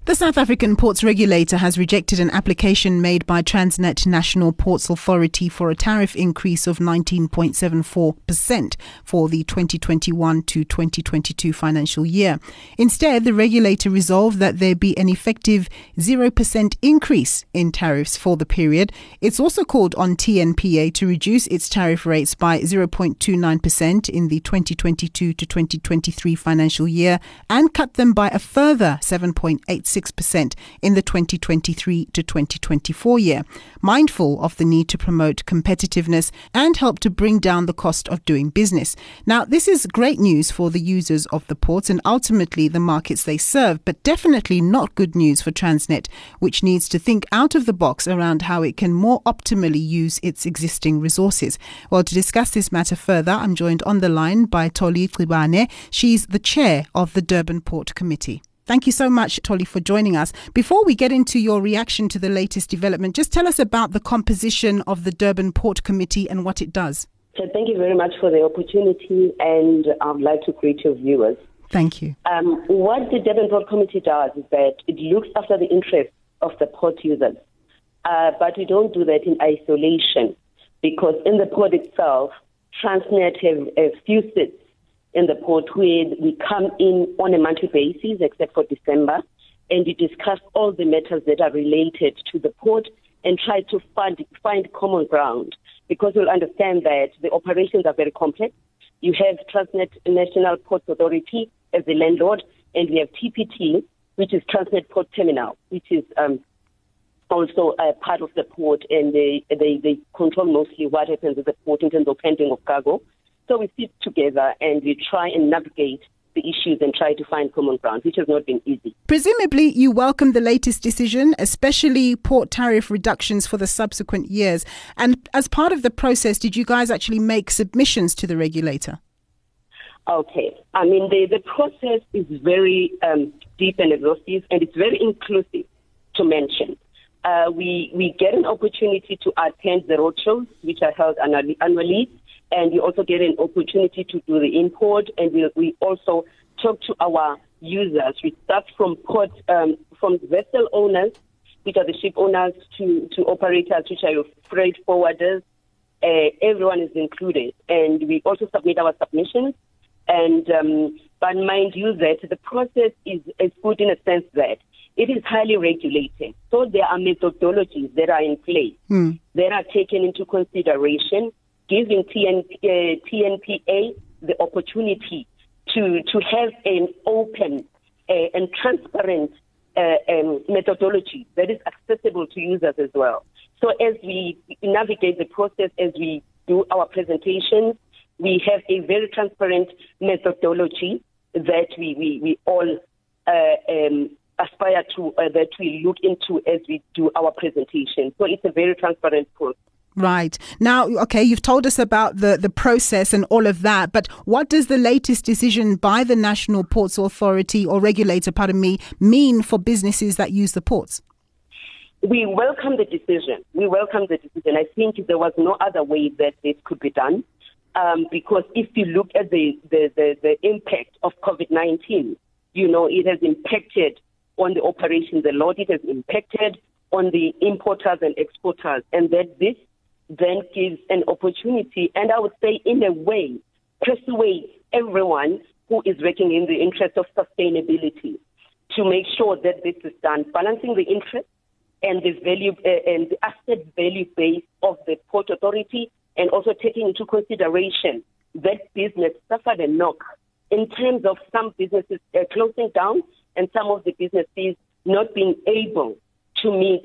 The South African Ports Regulator has rejected an application made by Transnet National Ports Authority for a tariff increase of 19.74% for the 2021 to 2022 financial year. Instead, the regulator resolved that there be an effective 0% increase in tariffs for the period. It's also called on TNPA to reduce its tariff rates by 0.29% in the 2022 to 2023 financial year and cut them by a further 7.86% in the 2023 to 2024 year, mindful of the need to promote competitiveness and help to bring down the cost of doing business. Now, this is great news for the users of the ports and ultimately the markets they serve, but definitely not good news for Transnet, which needs to think out of the box around how it can more optimally use its existing resources. Well, to discuss this matter further, I'm joined on the line by Tholi Cibane. She's the chair of the Durban Port Committee. Thank you so much, Tholi, for joining us. Before we get into your reaction to the latest development, just tell us about the composition of the Durban Port Committee and what it does. So thank you very much for the opportunity, and I would like to greet your viewers. Thank you. What the Durban Port Committee does is that it looks after the interests of the port users, but we don't do that in isolation, because in the port itself, Transnet have a few seats in the port where we come in on a monthly basis, except for December, and we discuss all the matters that are related to the port and try to find common ground, because we'll understand that the operations are very complex. You have Transnet National Ports Authority as the landlord, and we have TPT, which is Transnet Port Terminal, which is also a part of the port, and they control mostly what happens at the port in terms of handling of cargo. So we sit together and we try and navigate the issues and try to find common ground, which has not been easy. Presumably, you welcome the latest decision, especially port tariff reductions for the subsequent years. And as part of the process, did you guys actually make submissions to the regulator? Okay. I mean, the process is very deep and exhaustive, and it's very inclusive to mention. We get an opportunity to attend the roadshows, which are held annually. And we also get an opportunity to do the import, and we also talk to our users. We start from from vessel owners, which are the ship owners, to operators, which are your freight forwarders. Everyone is included, and we also submit our submissions. And but mind you that the process is good in a sense that it is highly regulated. So there are methodologies that are in place that are taken into consideration, giving TNPA the opportunity to have an open and transparent methodology that is accessible to users as well. So as we navigate the process, as we do our presentations, we have a very transparent methodology that we all aspire to, that we look into as we do our presentation. So it's a very transparent process. Right. Now, okay, you've told us about the process and all of that, but what does the latest decision by the National Ports Authority or regulator, mean for businesses that use the ports? We welcome the decision. I think there was no other way that this could be done, because if you look at the impact of COVID-19, it has impacted on the operations a lot. It has impacted on the importers and exporters, and that this then gives an opportunity, and I would say in a way, persuade everyone who is working in the interest of sustainability to make sure that this is done, balancing the interest and the value and the asset value base of the Port Authority, and also taking into consideration that business suffered a knock in terms of some businesses closing down and some of the businesses not being able to meet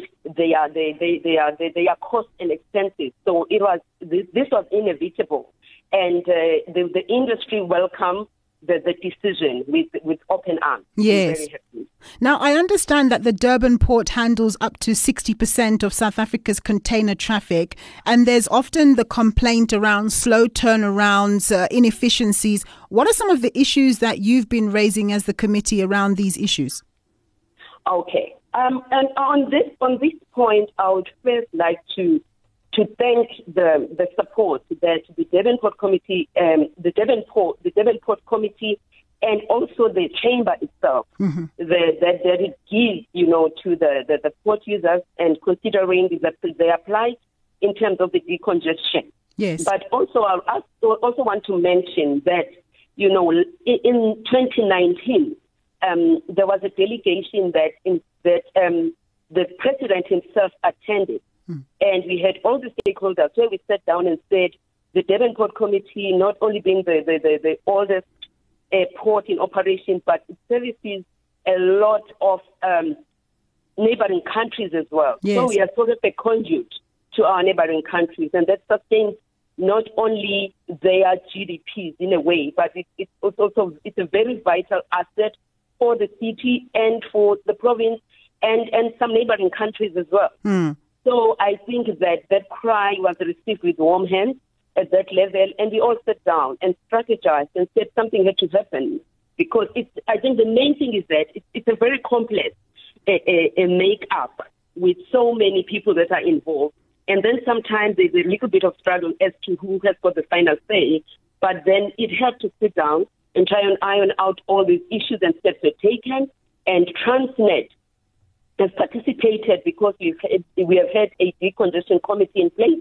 their costs and expenses. So this was inevitable, and the industry welcomed the decision with open arms. Yes. Very happy. Now, I understand that the Durban port handles up to 60% of South Africa's container traffic, and there's often the complaint around slow turnarounds, inefficiencies. What are some of the issues that you've been raising as the committee around these issues? Okay. And on this point, I would first like to thank the support that the Durban Port Committee, the Durban Port Committee, and also the chamber itself, that it gives, to the port users, and considering that they apply in terms of the decongestion. Yes. But also, I also want to mention that, in 2019, there was a delegation that the president himself attended, and we had all the stakeholders where we sat down and said the Durban Port Committee, not only being the oldest port in operation, but it services a lot of neighboring countries as well. Yes. So we are sort of a conduit to our neighboring countries, and that sustains not only their GDPs in a way, but it's a very vital asset for the city and for the province and some neighboring countries as well. So I think that cry was received with warm hands at that level, and we all sat down and strategized and said something had to happen, because I think the main thing is that it's a very complex make-up with so many people that are involved. And then sometimes there's a little bit of struggle as to who has got the final say. But then it had to sit down and try and iron out all these issues, and steps were taken. And Transnet has participated because we have had a decongestion committee in place,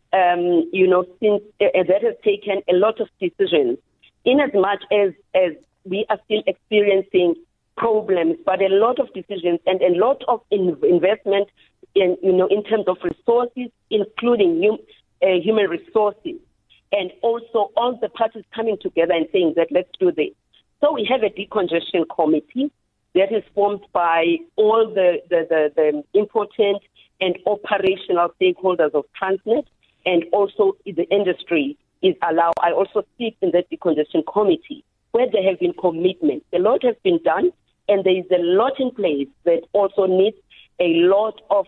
since that has taken a lot of decisions, in as much as we are still experiencing problems, but a lot of decisions and a lot of investment in terms of resources, including human resources, and also all the parties coming together and saying that let's do this. So we have a decongestion committee that is formed by all the important and operational stakeholders of Transnet, and also the industry is allowed. I also sit in the decongestion committee where there have been commitments. A lot has been done, and there is a lot in place that also needs a lot of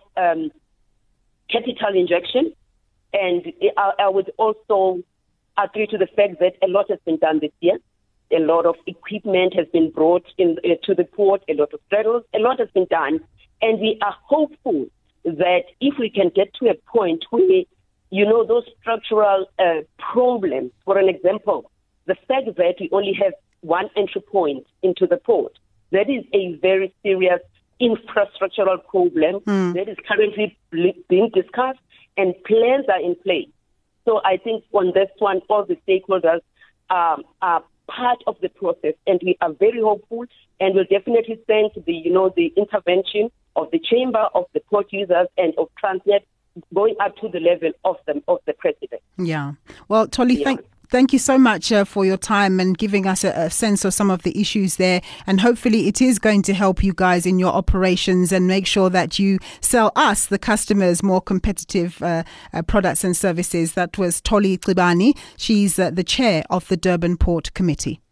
capital injection. And I would also agree to the fact that a lot has been done this year. A lot of equipment has been brought in to the port, a lot of straddles, a lot has been done. And we are hopeful that if we can get to a point where, those structural problems, for an example, the fact that we only have one entry point into the port, that is a very serious infrastructural problem that is currently being discussed, and plans are in place. So I think on this one, all the stakeholders are part of the process, and we are very hopeful, and we'll definitely thank the intervention of the Chamber, of the port users, and of Transnet, going up to the level of the president. Yeah. Well, Tholi, Thank you so much for your time and giving us a sense of some of the issues there. And hopefully it is going to help you guys in your operations and make sure that you sell us, the customers, more competitive products and services. That was Tholi Xibani. She's the chair of the Durban Port Committee.